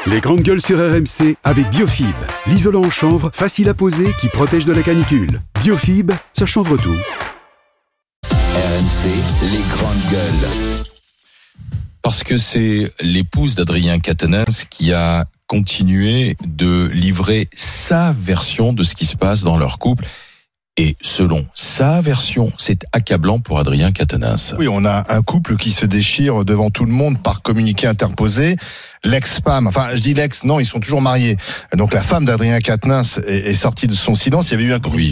Les grandes gueules sur RMC avec Biofib, l'isolant en chanvre facile à poser qui protège de la canicule. Biofib, ça chanvre tout. RMC, les grandes gueules. Parce que c'est l'épouse d'Adrien Quatennens qui a continué de livrer sa version de ce qui se passe dans leur couple. Et selon sa version, c'est accablant pour Adrien Quatennens. Oui, on a un couple qui se déchire devant tout le monde par communiqué interposé. L'ex-femme, enfin je dis l'ex, non, ils sont toujours mariés. Donc la femme d'Adrien Quatennens est sortie de son silence. Il y avait eu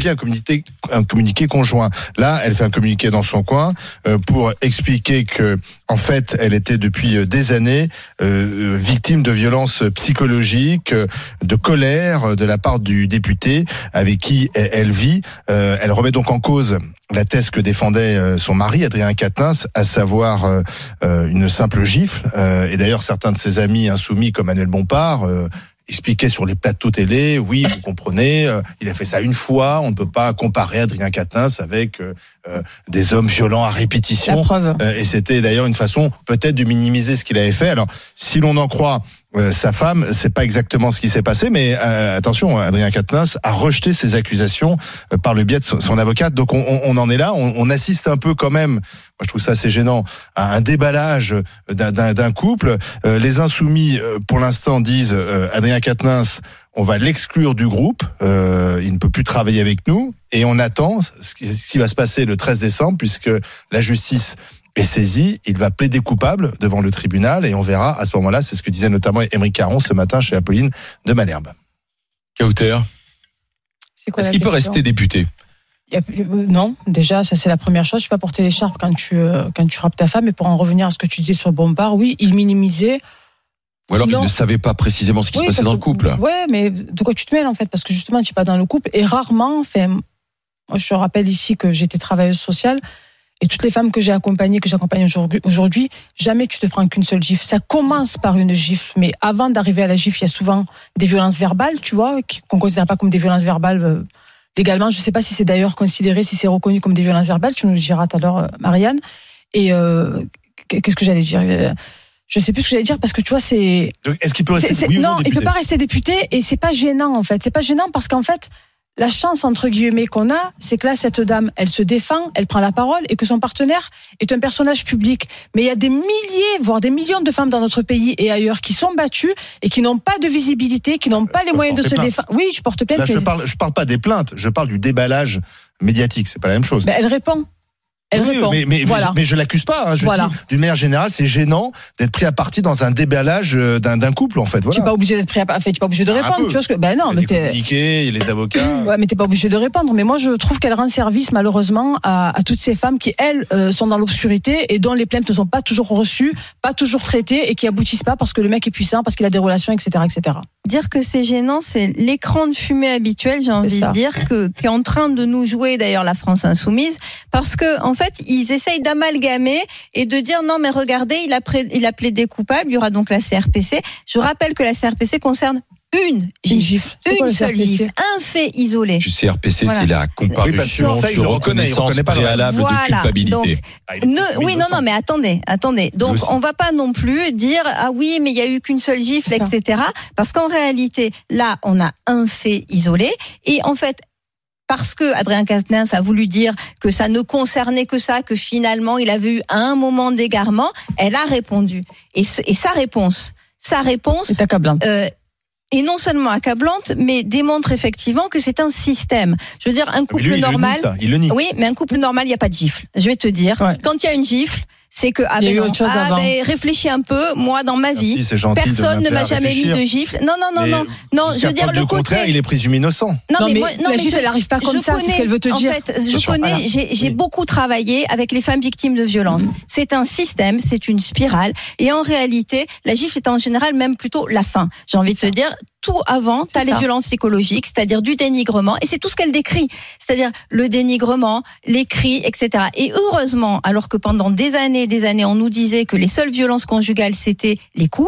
un communiqué conjoint. Là, elle fait un communiqué dans son coin pour expliquer que, en fait, elle était depuis des années victime de violences psychologiques, de colère de la part du député avec qui elle vit. Elle remet donc en cause la thèse que défendait son mari, Adrien Quatennens, à savoir une simple gifle. Et d'ailleurs, certains de ses amis insoumis, comme Manuel Bompard, expliquaient sur les plateaux télé, oui, vous comprenez, il a fait ça une fois, on ne peut pas comparer Adrien Quatennens avec des hommes violents à répétition. La preuve. Et c'était d'ailleurs une façon peut-être de minimiser ce qu'il avait fait. Alors, si l'on en croit sa femme, c'est pas exactement ce qui s'est passé, mais attention, Adrien Quatennens a rejeté ces accusations par le biais de son avocate. Donc on en est là, on assiste un peu quand même, moi je trouve ça assez gênant, à un déballage d'un couple. Les insoumis, pour l'instant, disent Adrien Quatennens, on va l'exclure du groupe, il ne peut plus travailler avec nous, et on attend ce qui va se passer le 13 décembre, puisque la justice est saisi, il va plaider coupable devant le tribunal et on verra à ce moment-là, c'est ce que disait notamment Aymeric Caron ce matin chez Apolline de Malherbe. Kauter, est-ce qu'il peut rester député ? Non, déjà, ça c'est la première chose. Je peux pas porter l'écharpe quand tu frappes ta femme. Et pour en revenir à ce que tu disais sur Bompard, oui, il minimisait. Ou alors il ne savait pas précisément ce qui se passait dans le couple. Ouais, mais de quoi tu te mêles en fait ? Parce que justement, tu n'es pas dans le couple. Et rarement, moi je rappelle ici que j'étais travailleuse sociale. Et toutes les femmes que j'accompagne aujourd'hui, jamais tu te prends qu'une seule gifle. Ça commence par une gifle, mais avant d'arriver à la gifle, il y a souvent des violences verbales, tu vois, qu'on considère pas comme des violences verbales légalement. Je sais pas si c'est d'ailleurs considéré, si c'est reconnu comme des violences verbales. Tu nous le diras tout à l'heure, Marianne. Et qu'est-ce que j'allais dire ? Je sais plus ce que j'allais dire parce que tu vois, c'est. Donc, est-ce qu'il peut rester oui ou non député ? Il peut pas rester député et c'est pas gênant en fait. C'est pas gênant parce qu'en fait. La chance, entre guillemets, qu'on a, c'est que là, cette dame, elle se défend, elle prend la parole et que son partenaire est un personnage public. Mais il y a des milliers, voire des millions de femmes dans notre pays et ailleurs qui sont battues et qui n'ont pas de visibilité, qui n'ont pas les moyens de se défendre. Oui, je porte plainte. Là, je parle pas des plaintes, je parle du déballage médiatique, c'est pas la même chose. Elle répond. Elle répond. Mais je l'accuse pas. Hein. Je dis, d'une manière générale, c'est gênant d'être pris à partie dans un déballage d'un couple, en fait. Voilà. Tu n'es pas obligé d'être pris à partie. Tu n'es pas obligé de répondre. Tu vois ce que non, il y a des communiqués, il y a les avocats. Ouais, mais t'es pas obligé de répondre. Mais moi, je trouve qu'elle rend service malheureusement à toutes ces femmes qui elles sont dans l'obscurité et dont les plaintes ne sont pas toujours reçues, pas toujours traitées et qui aboutissent pas parce que le mec est puissant, parce qu'il a des relations, etc., etc. Dire que c'est gênant, c'est l'écran de fumée habituel, j'ai envie de dire, qui est en train de nous jouer d'ailleurs la France insoumise, parce que en fait, ils essayent d'amalgamer et de dire non mais regardez, il a plaidé coupable, il y aura donc la CRPC. Je rappelle que la CRPC concerne une gifle, une seule gifle, un fait isolé. Le CRPC, c'est la comparution sur reconnaissance préalable de culpabilité. Donc, mais attendez. Donc, on va pas non plus dire, ah oui, mais il y a eu qu'une seule gifle, etc. Parce qu'en réalité, là, on a un fait isolé. Et en fait, parce que Adrien Quatennens a voulu dire que ça ne concernait que ça, que finalement, il avait eu un moment d'égarement, elle a répondu. Et sa réponse, c'est accablant. Et non seulement accablante, mais démontre effectivement que c'est un système. Je veux dire, un couple normal. Il le nie. Oui, mais un couple normal, il n'y a pas de gifle. Je vais te dire, quand il y a une gifle, c'est que réfléchis un peu. Moi, dans ma vie, personne ne m'a jamais mis de gifle. Non. Je veux dire le contraire, il est présumé innocent. Non, mais la gifle, elle n'arrive pas comme ça. C'est ce qu'elle veut te dire. En fait, je connais. J'ai beaucoup travaillé avec les femmes victimes de violences. C'est un système, c'est une spirale. Et en réalité, la gifle est en général même plutôt la fin. J'ai envie de te dire. Tout avant, tu as les violences psychologiques, c'est-à-dire du dénigrement, et c'est tout ce qu'elle décrit, c'est-à-dire le dénigrement, les cris, etc. Et heureusement, alors que pendant des années, on nous disait que les seules violences conjugales, c'était les coups,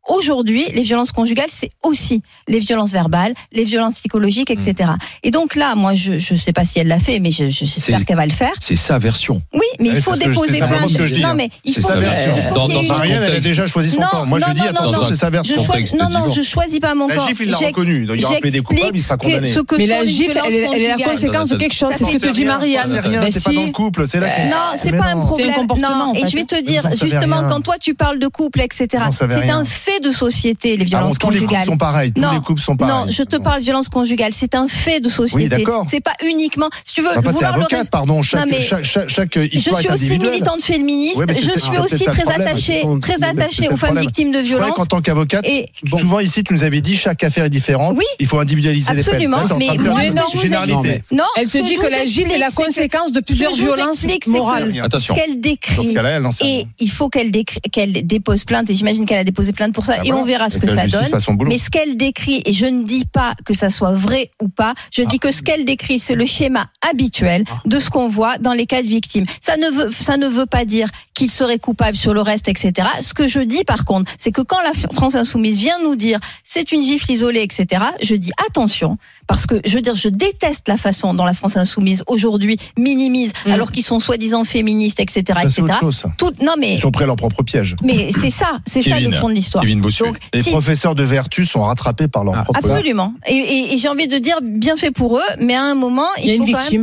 Aujourd'hui, les violences conjugales, c'est aussi les violences verbales, les violences psychologiques, etc. Et donc là, moi, je sais pas si elle l'a fait, mais j'espère qu'elle va le faire. C'est sa version. Oui, mais il faut déposer plainte. Non, mais il c'est faut sa version. Marianne, elle a déjà choisi son camp. Moi, je dis, attention, c'est sa version. Non, je choisis pas mon camp. La gifle, il l'a reconnu. Il aura appelé des coupables, il sera condamné. Mais la gifle, elle est la conséquence de quelque chose. C'est ce que te dit Marianne. C'est rien, c'est pas dans le couple. C'est là. Non, c'est pas un problème. C'est un comportement. Et je vais te dire, justement, quand toi tu parles de couple, etc., c'est un fait de société, les violences conjugales. Tous les couples sont pareils. Tous les couples sont pareils. Non, je te parle de violence conjugale. C'est un fait de société. Oui, d'accord. C'est pas uniquement. Si tu veux, t'es avocate, pardon. Chaque histoire je suis aussi militante féministe. Je suis aussi très attachée aux femmes victimes de violences. C'est vrai qu'en tant qu'avocate, souvent ici, tu nous avais dit chaque affaire est différente. Oui. Il faut individualiser les peines. Absolument. Mais moi, généralité. Non. Elle se dit que la gifle est la conséquence de plusieurs violences morales. Attention. Ce qu'elle décrit. Dans ce cas-là, elle n'en sait rien. Et il faut qu'elle dépose plainte. Et j'imagine qu'elle a déposé plainte pour ça. Et on verra ce que ça donne. Mais ce qu'elle décrit, et je ne dis pas que ça soit vrai ou pas, je dis que ce qu'elle décrit, c'est le schéma habituel de ce qu'on voit dans les cas de victimes. Ça ne veut pas dire qu'il serait coupable sur le reste, etc. Ce que je dis, par contre, c'est que quand la France Insoumise vient nous dire c'est une gifle isolée, etc., je dis attention, parce que je veux dire, je déteste la façon dont la France Insoumise aujourd'hui minimise, alors qu'ils sont soi-disant féministes, etc., ça, etc. Autre chose, ça. Ils sont prêts à leur propre piège. Mais c'est ça le fond de l'histoire. Donc, les professeurs de vertu sont rattrapés par leur propre. Absolument. Et j'ai envie de dire bien fait pour eux, mais à un moment, il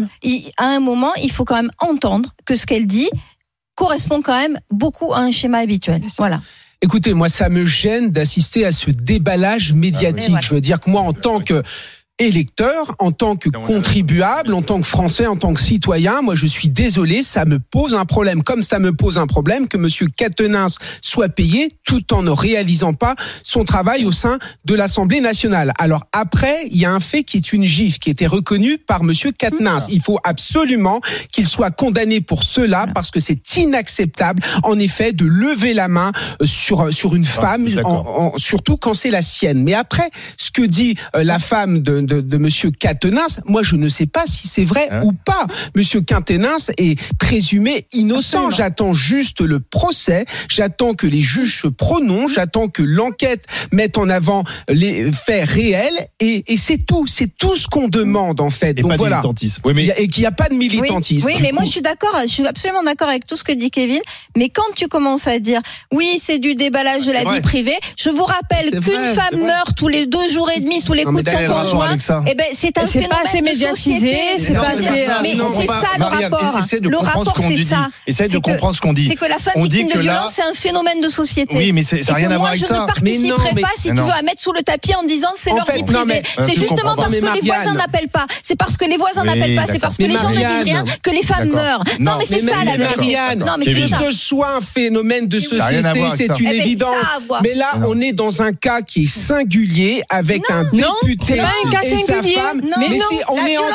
faut quand même entendre que ce qu'elle dit correspond quand même beaucoup à un schéma habituel. Voilà. Écoutez, moi, ça me gêne d'assister à ce déballage médiatique. Voilà. Je veux dire que moi, en tant que électeur, en tant que contribuable, en tant que Français, en tant que citoyen, moi je suis désolé, ça me pose un problème. Comme ça me pose un problème que monsieur Quatennens soit payé tout en ne réalisant pas son travail au sein de l'Assemblée nationale. Alors après, il y a un fait qui est une gifle qui était reconnue par monsieur Quatennens. Il faut absolument qu'il soit condamné pour cela parce que c'est inacceptable, en effet, de lever la main sur une femme, surtout quand c'est la sienne. Mais après, ce que dit la femme de monsieur Quatennens, moi je ne sais pas si c'est vrai ou pas. Monsieur Quatennens est présumé innocent. Absolument. J'attends juste le procès, j'attends que les juges se prononcent, j'attends que l'enquête mette en avant les faits réels et c'est tout ce qu'on demande en fait. Et donc pas voilà. De militantisme. Oui, et qu'il n'y a pas de militantisme. Oui, mais moi je suis absolument d'accord avec tout ce que dit Kevin, mais quand tu commences à dire oui, c'est du déballage de la vie privée, je vous rappelle qu'une femme meurt tous les 2 jours et demi sous les coups de son conjoint. Eh ben, c'est un phénomène pas assez médiatisé, c'est pas assez. Mais c'est ça le rapport. Le rapport, c'est ça. Essaye de comprendre ce qu'on dit. C'est que la femme victime de violence, c'est un phénomène de société. Oui, mais ça n'a rien à voir avec ça. Je ne participerai pas, si tu veux, à mettre sous le tapis en disant c'est leur vie privée. C'est justement parce que les voisins n'appellent pas. C'est parce que les voisins n'appellent pas. C'est parce que les gens ne disent rien que les femmes meurent. Non, mais c'est ça la Marianne, que ce soit un phénomène de société, c'est une évidence. Mais là, on est dans un cas qui est singulier avec un député et sa femme. Mais si on est en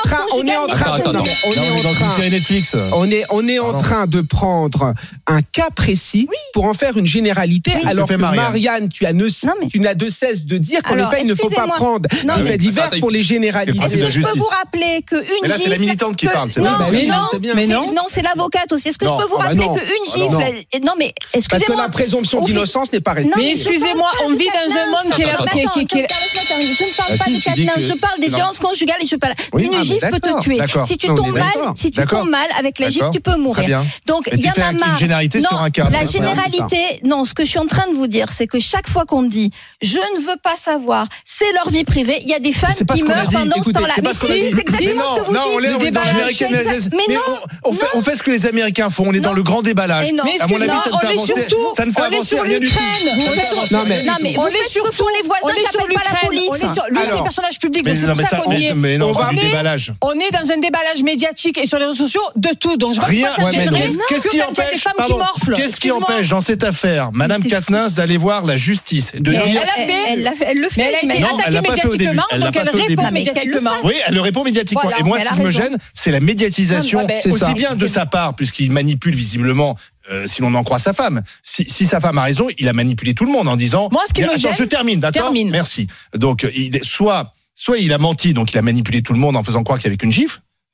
train de prendre un cas précis pour en faire une généralité, alors que Marianne, tu n'as de cesse de dire qu'en effet il ne faut pas prendre les faits divers pour les généraliser. Est-ce que je peux vous rappeler qu'une gifle... Mais là c'est la militante qui parle, c'est vrai. Non, c'est l'avocate aussi. Est-ce que je peux vous rappeler qu'une gifle... Non mais excusez-moi. Parce que la présomption d'innocence n'est pas respectée. Mais excusez-moi, on vit dans un monde qui est... Je ne parle pas de Quatennens, je parle des violences conjugales et je parle... Une gifle peut te tuer. Si tu tombes mal avec la gifle, tu peux mourir. Donc il y en a marre. La généralité, non, ce que je suis en train de vous dire, c'est que chaque fois qu'on dit je ne veux pas savoir, c'est leur vie privée, il y a des femmes qui meurent pendant ce temps-là. Mais si, c'est exactement ce que vous dites. Mais non, on fait ce que les Américains font, on est dans le grand déballage. À mon avis, ça ne fait avancer rien du tout. Non mais vous faites ce que font les voisins qui n'appellent pas la police. Lui, c'est un personnage public, donc c'est pour ça qu'on y est. Mais non, c'est du déballage. On est dans un déballage médiatique et sur les réseaux sociaux de tout. Donc je vois pas ça gênerait Qu'est-ce qui empêche dans cette affaire Madame Quatennens d'aller voir la justice de dire elle le fait. Mais elle a été attaquée médiatiquement, donc elle répond médiatiquement. Oui, elle le répond médiatiquement. Et moi, ce qui me gêne, c'est la médiatisation aussi bien de sa part, puisqu'il manipule visiblement. Si l'on en croit sa femme, si sa femme a raison, il a manipulé tout le monde en disant. Moi, ce qui me gêne, je termine, d'accord. Merci. Donc, soit il a menti, donc il a manipulé tout le monde en faisant croire qu'il y avait qu'une gifle.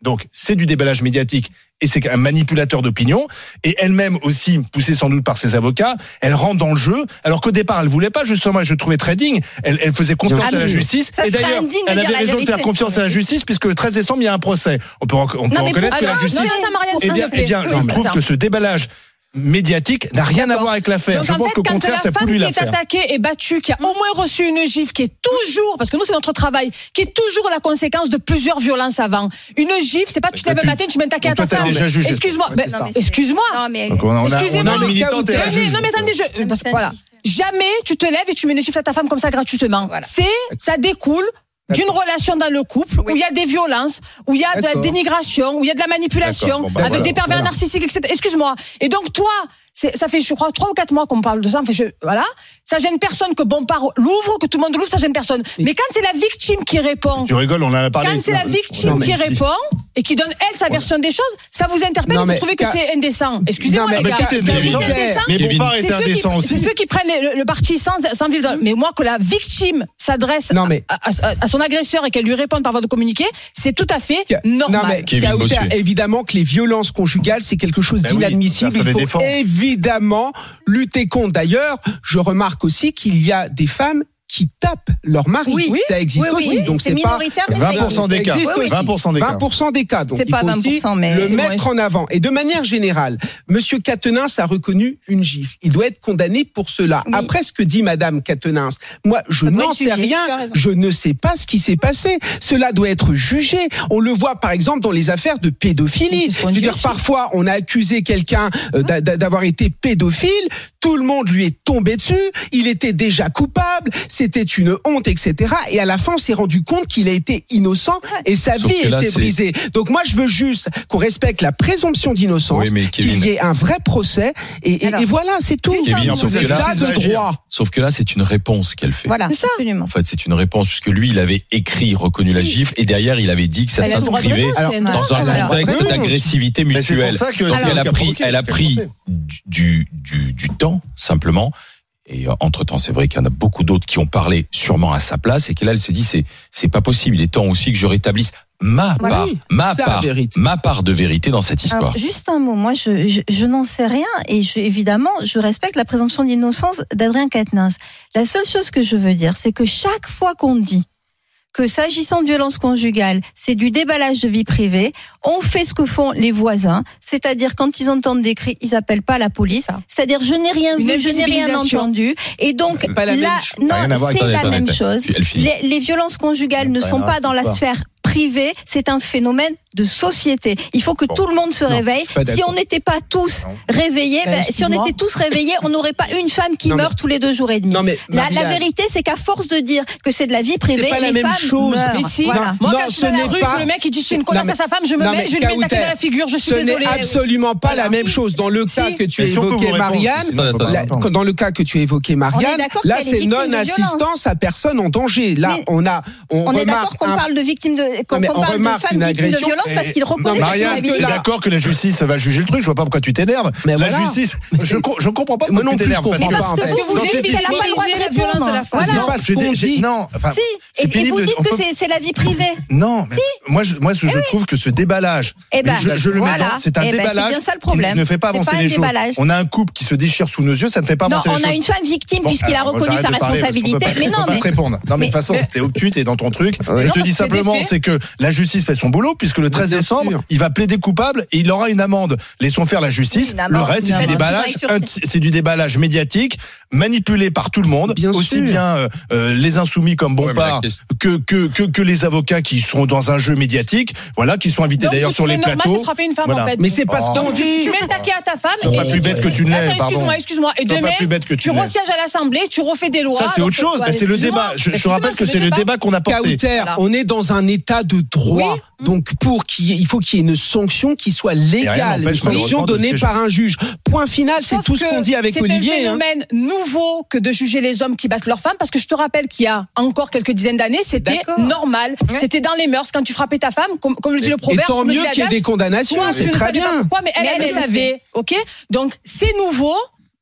Donc, c'est du déballage médiatique et c'est un manipulateur d'opinion. Et elle-même aussi, poussée sans doute par ses avocats, elle rentre dans le jeu. Alors qu'au départ, elle voulait pas, justement, et je trouvais très digne. Elle faisait confiance à la justice. Et d'ailleurs, elle avait raison de faire confiance à la justice puisque le 13 décembre, il y a un procès. On peut reconnaître que la justice. Eh bien, je trouve que ce déballage médiatique n'a rien à voir avec l'affaire. Je pense qu'au contraire, ça pollue l'affaire. Quand la femme qui est attaquée et battue, qui a au moins reçu une gifle, qui est toujours, parce que nous c'est notre travail, qui est toujours la conséquence de plusieurs violences avant. Une gifle, c'est pas tu te lèves le matin, tu mets attaquer à ta femme. Excuse-moi, excuse-moi. Excusez-moi. Non mais attendez, parce que voilà, jamais tu te lèves et tu mets une gifle à ta femme comme ça gratuitement. Ça découle d'une relation dans le couple où il y a des violences, où il y a de la dénigration, où il y a de la manipulation, avec des pervers narcissiques, etc. Excuse-moi. Et donc toi, ça fait, je crois, 3 ou 4 mois qu'on parle de ça. Enfin, voilà. Ça gêne personne que Bompard l'ouvre, que tout le monde l'ouvre, ça gêne personne. Mais quand c'est la victime qui répond. Tu rigoles, on en a parlé. Quand c'est la victime qui répond et qui donne, elle, sa version des choses, ça vous interpelle et vous trouvez que c'est indécent. Excusez-moi, les gars. Mais Bompard est indécent aussi. C'est ceux qui prennent le parti sans vivre. Mais moi, que la victime s'adresse à son agresseur et qu'elle lui réponde par voie de communiqué, c'est tout à fait normal. Évidemment que les violences conjugales, c'est quelque chose d'inadmissible. Il faut évidemment lutter contre. D'ailleurs, je remarque aussi qu'il y a des femmes qui tapent leur mari. Ça existe aussi. Donc c'est pas 20% des cas. 20% des cas. Donc c'est il faut pas 20%, aussi le mettre en avant. Et de manière générale, Monsieur Quatennens a reconnu une gifle. Il doit être condamné pour cela. Oui. Après ce que dit Madame Quatennens, moi je n'en sais rien. Je ne sais pas ce qui s'est passé. Cela doit être jugé. On le voit par exemple dans les affaires de pédophilie. Je veux dire, parfois on a accusé quelqu'un d'avoir été pédophile. Tout le monde lui est tombé dessus. Il était déjà coupable. C'était une honte, etc. Et à la fin, on s'est rendu compte qu'il a été innocent et sa vie a été brisée. Donc moi, je veux juste qu'on respecte la présomption d'innocence, qu'il y ait un vrai procès. Et voilà, c'est tout. Kevin, sauf que là, c'est une réponse qu'elle fait. Voilà, c'est absolument. En fait, c'est une réponse puisque lui, il avait écri, reconnu la gifle, et derrière, il avait dit que ça s'inscrivait dans un contexte d'agressivité mutuelle. Parce qu'elle a pris du temps, simplement. Et entre-temps, c'est vrai qu'il y en a beaucoup d'autres qui ont parlé sûrement à sa place et que là, elle s'est dit, c'est pas possible. Il est temps aussi que je rétablisse ma part de vérité dans cette histoire. Alors, juste un mot. Moi, je n'en sais rien et évidemment, je respecte la présomption d'innocence d'Adrien Quatennens. La seule chose que je veux dire, c'est que chaque fois qu'on dit que s'agissant de violence conjugale, c'est du déballage de vie privée, on fait ce que font les voisins, c'est-à-dire quand ils entendent des cris, ils appellent pas la police, c'est-à-dire je n'ai rien vu, je n'ai rien entendu, et donc c'est la même chose. Les violences conjugales ne sont pas dans la sphère privée, c'est un phénomène de société. Il faut que tout le monde se réveille. Si on n'était pas tous réveillés, on n'aurait pas une femme qui meurt tous les 2 jours et demi. La vérité, c'est qu'à force de dire que c'est de la vie privée, les femmes meurent. Mais si, voilà. Moi, quand je suis dans la rue, le mec il dit je fais une connasse à sa femme, je lui mets une taquette dans la figure. Je suis désolée. Ce n'est absolument pas la même chose. Dans le cas que tu as évoqué, Marianne, là c'est non-assistance à personne en danger. Là, on est d'accord qu'on parle de victimes de femmes victimes de violence parce qu'il reconnaît Marianne, tu es d'accord que la justice va juger le truc. Je vois pas pourquoi tu t'énerves. La justice, je comprends pas pourquoi tu t'énerves. Parce que vous dites qu'elle n'a pas le droit de répondre à la femme. C'est pas ce qu'on dit. Non, enfin, et vous dites que c'est la vie privée. Non, moi je trouve que ce déballage, je le mets dans, c'est un déballage qui ne fait pas avancer les choses. On a un couple qui se déchire sous nos yeux, ça ne fait pas avancer les choses. Non, on a une femme victime puisqu'il a reconnu sa responsabilité. Mais non, mais répondre. Non, mais de toute façon, t'es obtus, t'es dans ton truc. Je te dis simplement, c'est que la justice fait son boulot puisque le 13 décembre, il va plaider coupable et il aura une amende. Laissons faire la justice. Le reste, c'est du déballage médiatique, manipulé par tout le monde, aussi bien les insoumis comme Bompard que les avocats qui sont dans un jeu médiatique, voilà, qui sont invités d'ailleurs sur les plateaux. C'est normal de frapper une femme en fait. Mais c'est pas ce qu'on dit. Tu mets taquer à ta femme. C'est pas plus bête que tu ne l'es, pardon. Excuse-moi. Et demain, tu resièges à l'Assemblée, tu refais des lois. Ça c'est autre chose. C'est le débat. Je rappelle que c'est le débat qu'on a porté. On est dans un état de droit. Donc il faut qu'il y ait une sanction qui soit légale, une sanction donnée par un juge. Point final, c'est tout ce qu'on dit avec Olivier. C'est un phénomène nouveau que de juger les hommes qui battent leurs femmes, parce que je te rappelle qu'il y a encore quelques dizaines d'années, c'était normal. C'était dans les mœurs quand tu frappais ta femme, comme le dit le proverbe. Et tant mieux qu'il y ait des condamnations, c'est très bien. Pourquoi, mais elle le savait, ok ? Donc c'est nouveau.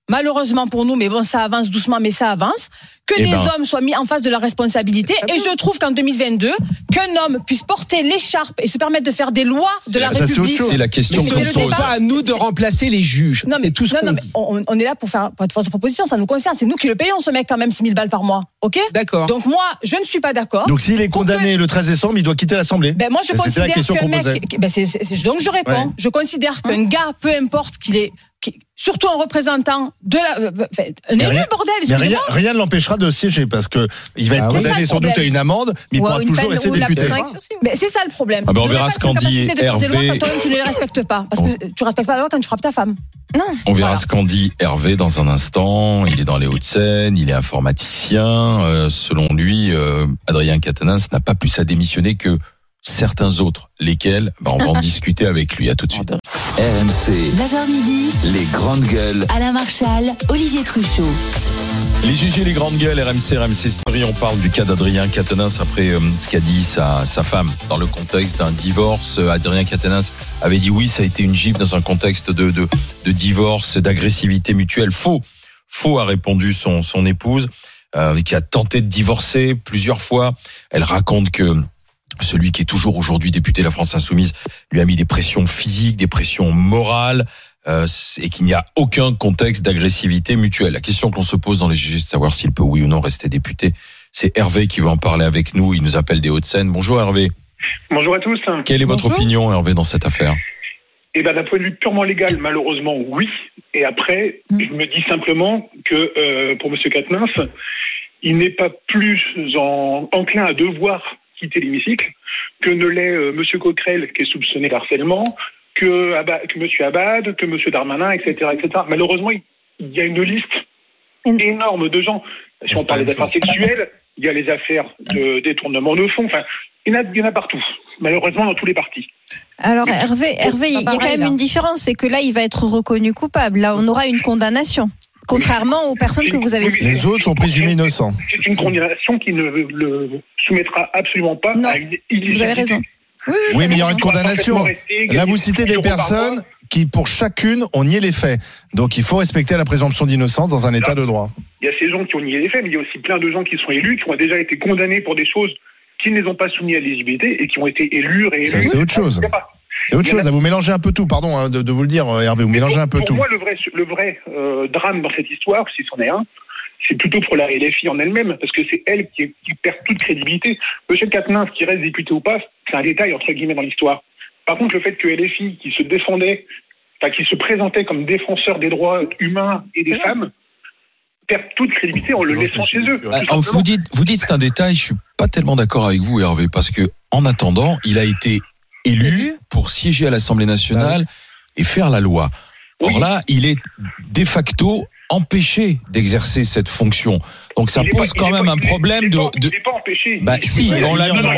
malheureusement pour nous, mais bon, ça avance doucement, mais ça avance, que des hommes soient mis en face de leurs responsabilités. Et je trouve qu'en 2022, qu'un homme puisse porter l'écharpe et se permettre de faire des lois de la République. C'est la question qu'on se pose. C'est pas à nous de remplacer les juges. Non, mais tout ce qu'on dit. On est là pour faire de force de proposition, ça nous concerne. C'est nous qui le payons, ce mec, quand même, 6 000 balles par mois. OK? D'accord. Donc moi, je ne suis pas d'accord. Donc s'il est condamné le 13 décembre, il doit quitter l'Assemblée. Ben moi, je considère la question qu'un qu'on mec. posait. Donc je réponds. Ouais. Je considère qu'un gars, peu importe qu'il est. Surtout un représentant de la. Un élu, bordel, excusez-moi. Mais rien ne l'empêchera de siéger parce que il va être condamné sans doute à une amende, mais il pourra toujours rester député. Mais c'est ça le problème. On verra ce qu'en dit Hervé. Quand toi-même tu ne les respectes pas, parce que tu respectes pas la loi quand tu frappes ta femme. Non. On verra ce qu'en dit Hervé dans un instant. Il est dans les Hauts-de-Seine, il est informaticien. Selon lui, Adrien Quatennens n'a pas pu démissionner que certains autres. Lesquels? On va en discuter avec lui. À tout de suite. RMC. 9h midi. Les grandes gueules. Alain Marchal, Olivier Truchot. Les GG, les grandes gueules, RMC Story. On parle du cas d'Adrien Quatennens après ce qu'a dit sa femme dans le contexte d'un divorce. Adrien Quatennens avait dit oui, ça a été une gifle dans un contexte de divorce, d'agressivité mutuelle. Faux a répondu son épouse, qui a tenté de divorcer plusieurs fois. Elle raconte que celui qui est toujours aujourd'hui député de la France Insoumise lui a mis des pressions physiques, des pressions morales, et qu'il n'y a aucun contexte d'agressivité mutuelle. La question que l'on se pose dans les GG, c'est de savoir s'il peut oui ou non rester député. C'est Hervé qui va en parler avec nous. Il nous appelle des Hauts-de-Seine. Bonjour Hervé. Bonjour à tous. Quelle est votre opinion, Hervé, dans cette affaire? D'un point de vue purement légal, malheureusement, oui. Et après, je me dis simplement que pour M. Quatennens, il n'est pas plus enclin à devoir quitter l'hémicycle que ne l'est M. Coquerel, qui est soupçonné d'harcèlement, que M. Abad, que M. Darmanin, etc., etc. Malheureusement, il y a une liste énorme de gens. Si on parle des affaires sexuelles, il y a les affaires de détournement de fonds. Enfin, il y en a partout. Malheureusement, dans tous les partis. Alors, Hervé, il y a quand même une différence, c'est que là, il va être reconnu coupable. Là, on aura une condamnation. Contrairement aux personnes que vous avez citées. Les autres sont présumés innocents. C'est une condamnation qui ne le soumettra absolument pas à une illégitimité. Vous avez raison. Oui, mais il y aura une condamnation. Là, vous citez des personnes qui, pour chacune, ont nié les faits. Donc, il faut respecter la présomption d'innocence dans un état de droit. Il y a ces gens qui ont nié les faits, mais il y a aussi plein de gens qui sont élus, qui ont déjà été condamnés pour des choses qui ne les ont pas soumis à l'éligibilité et qui ont été élus, réélus. Ça, c'est autre chose. C'est autre chose. Vous mélangez un peu tout, pardon de vous le dire, Hervé, vous mélangez un peu tout. Pour moi, le vrai drame dans cette histoire, si c'en est un, c'est plutôt pour la LFI en elle-même, parce que c'est elle qui perd toute crédibilité. Monsieur Quatennens, qui reste député ou pas, c'est un détail, entre guillemets, dans l'histoire. Par contre, le fait que LFI, qui se défendait, qui se présentait comme défenseur des droits humains et des femmes, perd toute crédibilité en le laissant chez eux. Vous dites c'est un détail, je suis pas tellement d'accord avec vous, Hervé, parce que en attendant, il a été élu pour siéger à l'Assemblée nationale et faire la loi. Or là, il est de facto empêché d'exercer cette fonction. Donc ça pose quand même un problème de. Il n'est pas empêché. Si, on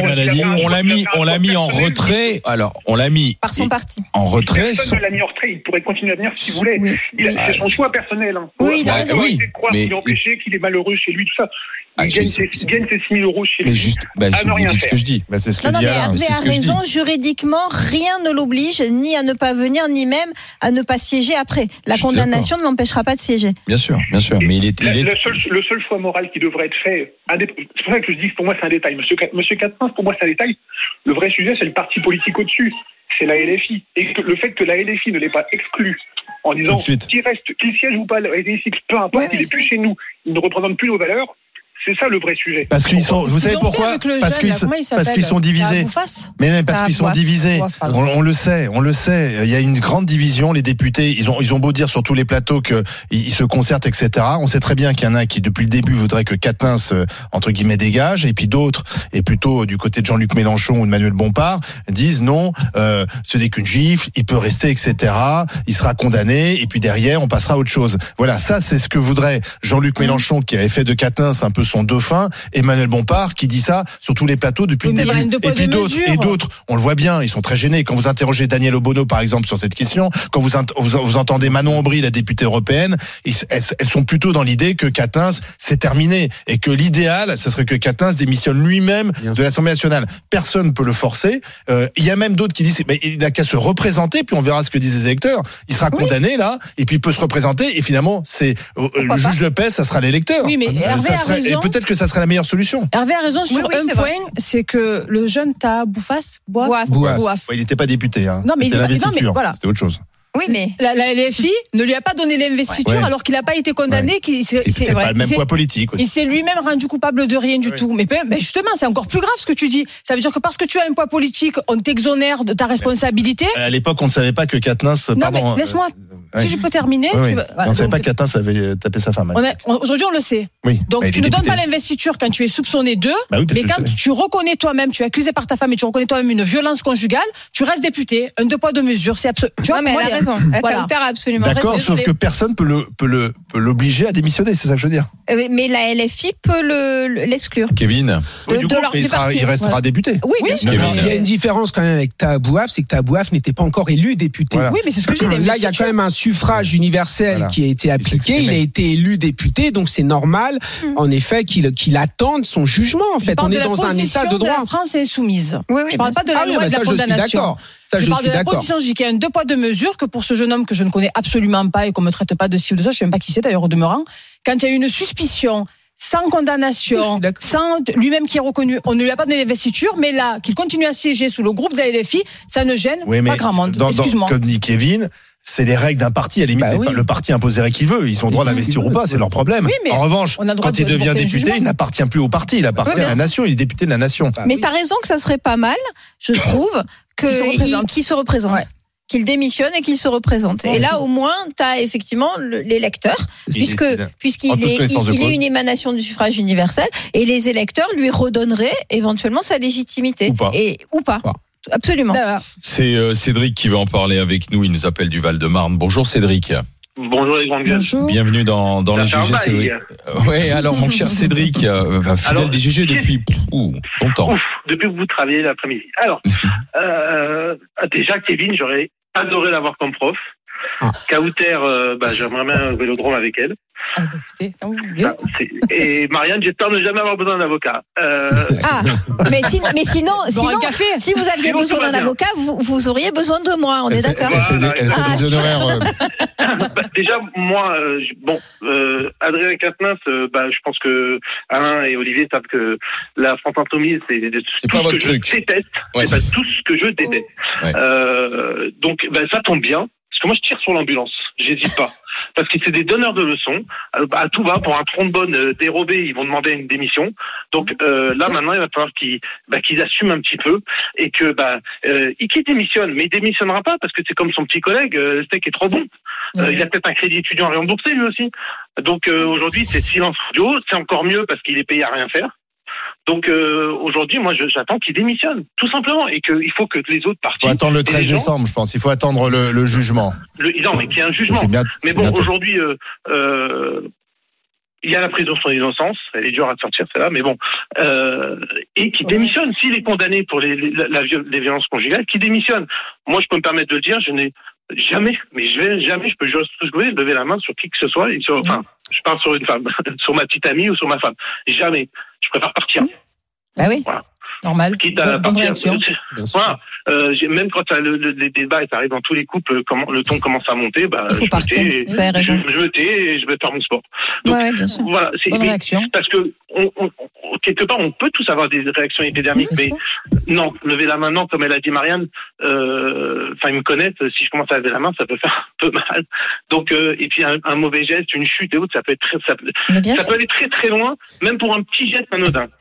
l'a mis en retrait. Alors, on l'a mis par son parti. En retrait. Personne ne l'a mis en retrait. Il pourrait continuer à venir s'il voulait. C'est son choix personnel. Oui, il a raison. Il croire qu'il est empêché, qu'il est malheureux chez lui, tout ça. Il gagne ses 6 000 euros chez lui. Mais juste, vous dites ce que je dis. C'est ce que non, dit mais Alain. Hervé a raison. Juridiquement, rien ne l'oblige ni à ne pas venir, ni même à ne pas siéger après. La condamnation ne l'empêchera pas de siéger. Bien sûr. Mais le seul choix moral qui devrait être fait, c'est pour ça que je dis que pour moi c'est un détail. Monsieur Quatennens, pour moi c'est un détail. Le vrai sujet, c'est le parti politique au-dessus. C'est la LFI. Et le fait que la LFI ne l'ait pas exclu en disant qu'il siège ou pas à l'hémicycle, peu importe, il n'est plus chez nous, il ne représente plus nos valeurs. C'est ça le vrai sujet. Parce qu'ils sont, vous savez pourquoi? Parce qu'ils sont divisés. Mais non, parce qu'ils sont divisés. On le sait. Il y a une grande division. Les députés, ils ont beau dire sur tous les plateaux que ils se concertent, etc. On sait très bien qu'il y en a qui, depuis le début, voudraient que Quatennens, entre guillemets, dégage. Et puis d'autres, et plutôt du côté de Jean-Luc Mélenchon ou de Manuel Bompard, disent non, ce n'est qu'une gifle, il peut rester, etc. Il sera condamné. Et puis derrière, on passera à autre chose. Voilà. Ça, c'est ce que voudrait Jean-Luc Mélenchon, qui avait fait de Quatennens un peu son dauphin, Emmanuel Bompard, qui dit ça sur tous les plateaux depuis le début. Et puis d'autres, on le voit bien, ils sont très gênés. Quand vous interrogez Daniel Obono, par exemple, sur cette question, quand vous entendez Manon Aubry, la députée européenne, elles sont plutôt dans l'idée que Quatennens, c'est terminé. Et que l'idéal, ce serait que Quatennens démissionne lui-même de l'Assemblée nationale. Personne ne peut le forcer. Il y a même d'autres qui disent, il n'a qu'à se représenter, puis on verra ce que disent les électeurs. Il sera condamné, là, et puis il peut se représenter, et finalement, le juge Le Pen, ça sera l'électeur. Oui, mais Hervé a raison. Et peut-être que ça serait la meilleure solution. Hervé a raison sur un point, c'est que le jeune Taha Bouaf. Il n'était pas député, hein. Non, mais c'était l'investiture. Voilà. C'était autre chose. Oui, mais la LFI ne lui a pas donné l'investiture alors qu'il n'a pas été condamné. C'est pas le même poids politique aussi. Il s'est lui-même rendu coupable de rien du tout. Mais justement, c'est encore plus grave ce que tu dis. Ça veut dire que parce que tu as un poids politique, on t'exonère de ta responsabilité. À l'époque, on ne savait pas que Quatennens. Non, mais laisse-moi. Si je peux terminer. On ne savait pas que Quatennens avait tapé sa femme. Aujourd'hui, on le sait. Oui. Donc, tu ne donnes pas l'investiture quand tu es soupçonné d'eux. Mais quand tu reconnais toi-même, tu es accusé par ta femme et tu reconnais toi-même une violence conjugale, tu restes député. Un 2 poids 2 mesures. C'est absolument. Tu vois, mais elle a raison. Absolument. D'accord, sauf que personne peut l'obliger à démissionner, c'est ça que je veux dire. Mais la LFI peut l'exclure. Kevin. Il restera député. Oui, bien sûr. Il y a une différence quand même avec Taha Bouaf, c'est que Taha Bouaf n'était pas encore élu député. Oui, mais c'est ce que j'ai dit. Là, il y a quand même un suffrage universel qui a été appliqué. Il a été élu député, donc c'est normal, en effet, qu'il attende son jugement. En fait, on est dans un état de droit. La France est soumise. Je parle pas de la loi et de la condamnation. Je parle de la position qu'il y a un 2 poids 2 mesures que pour ce jeune homme que je ne connais absolument pas et qu'on me traite pas de ci ou de ça, je sais même pas qui c'est d'ailleurs au demeurant. Quand il y a une suspicion, sans condamnation, sans lui-même qui est reconnu, on ne lui a pas donné l'investiture, mais là qu'il continue à siéger sous le groupe de la LFI, ça ne gêne pas grand monde. Excuse-moi. Comme dit Kevin. C'est les règles d'un parti. À la limite, le parti imposerait qui veut. Ils ont le droit d'investir ou pas, c'est leur problème. En revanche, quand il devient député, il n'appartient plus au parti. Il appartient à la nation. Il est député de la nation. Mais t'as raison que ça serait pas mal, je trouve, qu'il se représente. Qu'il démissionne et qu'il se représente. Et là, au moins, t'as effectivement l'électeur, puisqu'il est une émanation du suffrage universel, et les électeurs lui redonneraient éventuellement sa légitimité. Ou pas. Absolument. C'est Cédric qui va en parler avec nous. Il nous appelle du Val-de-Marne. Bonjour Cédric. Bonjour les grandes gueules. Bienvenue dans les GG, Cédric. Oui, alors mon cher Cédric, fidèle des GG depuis longtemps. Depuis que vous travaillez l'après-midi. Alors, déjà Kevin, j'aurais adoré l'avoir comme prof. Kauter, j'aimerais bien un vélodrome avec elle. Quand vous voulez. Et Marianne, j'espère ne jamais avoir besoin d'un avocat. Mais sinon, si vous aviez besoin d'un avocat, vous auriez besoin de moi, on est d'accord. Elle fait des honoraires. Déjà, moi, Adrien Quatennens, je pense que Alain et Olivier savent que la France Insoumise, c'est pas votre truc. Je déteste. C'est pas tout ce que je déteste. Donc, ça tombe bien. Parce que moi, je tire sur l'ambulance. J'hésite pas. Parce que c'est des donneurs de leçons. À tout va, pour un trombone dérobé, ils vont demander une démission. Donc là, maintenant, il va falloir qu'ils assument un petit peu et que qu'il démissionne. Mais il démissionnera pas parce que c'est comme son petit collègue, le steak est trop bon. Il a peut-être un crédit étudiant à rembourser lui aussi. Donc aujourd'hui, c'est silence radio. C'est encore mieux parce qu'il est payé à rien faire. Donc aujourd'hui, moi, j'attends qu'il démissionne, tout simplement, et qu'il faut que les autres partis. Il faut attendre le 13 décembre, je pense. Il faut attendre le jugement. Non, mais qu'il y ait un jugement. Mais bon, aujourd'hui, il y a la présomption d'innocence. Elle est dure à sortir, celle-là, mais bon. Et qu'il démissionne. S'il est condamné pour les violences conjugales, qu'il démissionne. Moi, je peux me permettre de le dire. Je n'ai jamais, je peux jurer sur tout ce que vous voulez, lever la main sur qui que ce soit. Je parle sur une femme, sur ma petite amie ou sur ma femme. Jamais. Je préfère partir. Ah oui. Voilà. Normal. Quitte à bonne partir. réaction. Voilà. Même quand les débats arrivent dans tous les couples, le ton commence à monter, il faut partir. Je me tais et je vais faire mon sport. Donc, bien sûr. Voilà. Bonne réaction. Parce que quelque part, on peut tous avoir des réactions épidermiques, mais non, lever la main, non, comme elle a dit Marianne, ils me connaissent, si je commence à lever la main, ça peut faire un peu mal. Donc, et puis un mauvais geste, une chute et autres, ça peut être ça peut aller très très loin, même pour un petit geste anodin. Voilà.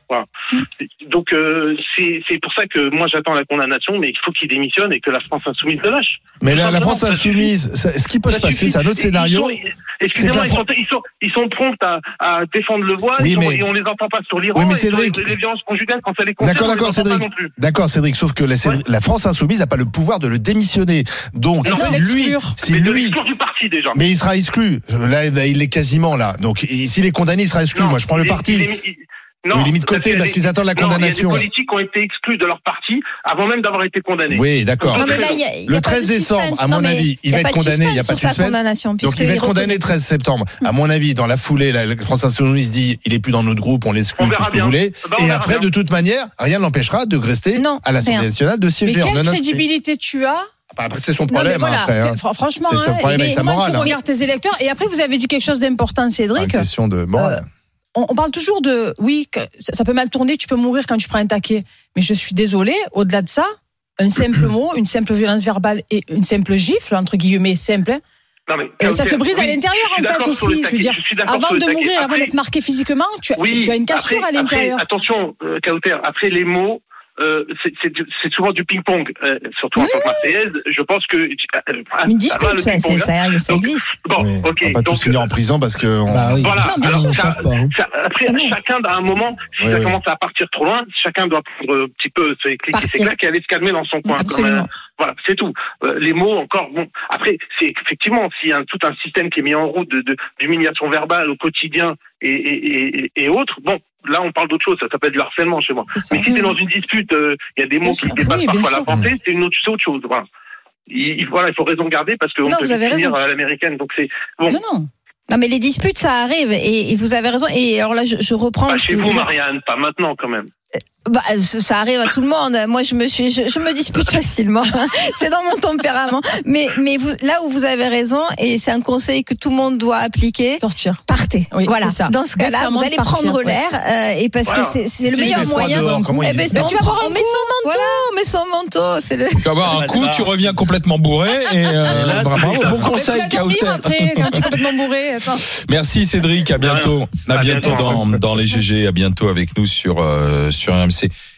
Donc c'est pour ça que moi j'attends la condamnation, mais il faut qu'il démissionne et que la France insoumise le lâche. Mais la France insoumise, ce qui peut se passer, c'est un autre scénario. Excusez-moi, ils sont prompts à défendre le voile, oui, et on les entend pas sur l'Iran. Oui, mais et Cédric, les violences conjugales quand ça les concerne. D'accord, Cédric. D'accord, Cédric. Sauf que la France insoumise n'a pas le pouvoir de le démissionner. Donc, si lui, du parti déjà. Mais il sera exclu. Là, il est quasiment là. Donc, s'il est condamné, il sera exclu. Moi, je prends le parti. Non, il est mis de côté parce qu'ils attendent la condamnation. Il y a des politiques qui ont été exclus de leur parti avant même d'avoir été condamnés. Oui, d'accord. Le 13 décembre, à mon avis, il va être condamné. Il n'y a pas de suspense. Donc il va être condamné le 13 septembre. À mon avis, dans la foulée, la France insoumise dit il est plus dans notre groupe, on l'exclut, tout ce que vous voulez. Et après, de toute manière, rien ne l'empêchera de rester à l'Assemblée nationale, de siéger. Mais quelle crédibilité tu as? Après, c'est son problème. Franchement, c'est son problème avec sa morale. Tu regardes tes électeurs. Et après, vous avez dit quelque chose d'important, Cédric. Une question de morale. On parle toujours de, oui, que ça peut mal tourner, tu peux mourir quand tu prends un taquet. Mais je suis désolée, au-delà de ça, un simple mot, une simple violence verbale et une simple gifle, entre guillemets, simple, non mais, ça te brise à l'intérieur, en fait, aussi. Je veux dire, avant de mourir, avant d'être marqué physiquement, tu as une cassure à l'intérieur. Attention, Kauter, après les mots, c'est souvent du ping-pong, surtout en tant que Marseillaise. Je pense que une dispute, ça existe. Bon, oui, ok. On va pas tous finir en prison parce que oui. Voilà. Après, chacun à un moment, si ça commence à partir trop loin, chacun doit prendre un petit peu ses clics et ses claques et aller se calmer dans son coin. Voilà, c'est tout. Les mots encore. Bon, après, c'est effectivement s'il y a tout un système qui est mis en route d'humiliation verbale au quotidien et autres. Bon. Là, on parle d'autre chose, ça s'appelle du harcèlement chez moi. Mais si t'es dans une dispute, il y a des mots qui dépassent parfois la pensée, c'est autre chose. Voilà. Il faut raison garder parce qu'on peut finir à l'américaine. Donc c'est bon. Non, mais les disputes, ça arrive et vous avez raison. Et alors là, je reprends. Pas chez vous, Marianne, pas maintenant quand même. Ça arrive à tout le monde. Moi, je me dispute facilement. C'est dans mon tempérament. Mais là où vous avez raison, et c'est un conseil que tout le monde doit appliquer. Sortir. Partez. Oui, voilà. Dans ce cas-là, vous allez prendre l'air, et parce que c'est le meilleur moyen. On met son manteau. C'est le. Tu vas avoir un coup, tu reviens complètement bourré et bravo, bon conseil, Kauter. Après, quand tu es complètement bourré. Merci Cédric, à bientôt. À bientôt dans les GG, à bientôt avec nous sur RMC.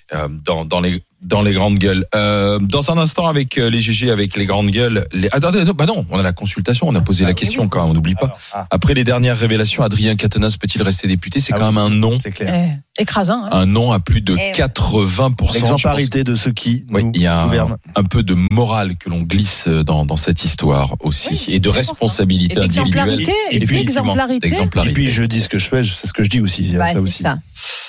Dans les grandes gueules. Dans un instant avec les GG, avec les grandes gueules. Non, on a la consultation, on a posé la question quand même, on n'oublie pas. Après les dernières révélations, Adrien Quatennens peut-il rester député? C'est quand même un non. C'est clair. Écrasant. Un non à plus de 80%. L'exemplarité de ceux qui nous il y a gouvernent. un peu de morale que l'on glisse dans cette histoire aussi, et de responsabilité individuelle. Et d'exemplarité. Et puis je dis ce que je fais, c'est ce que je dis aussi. C'est ça.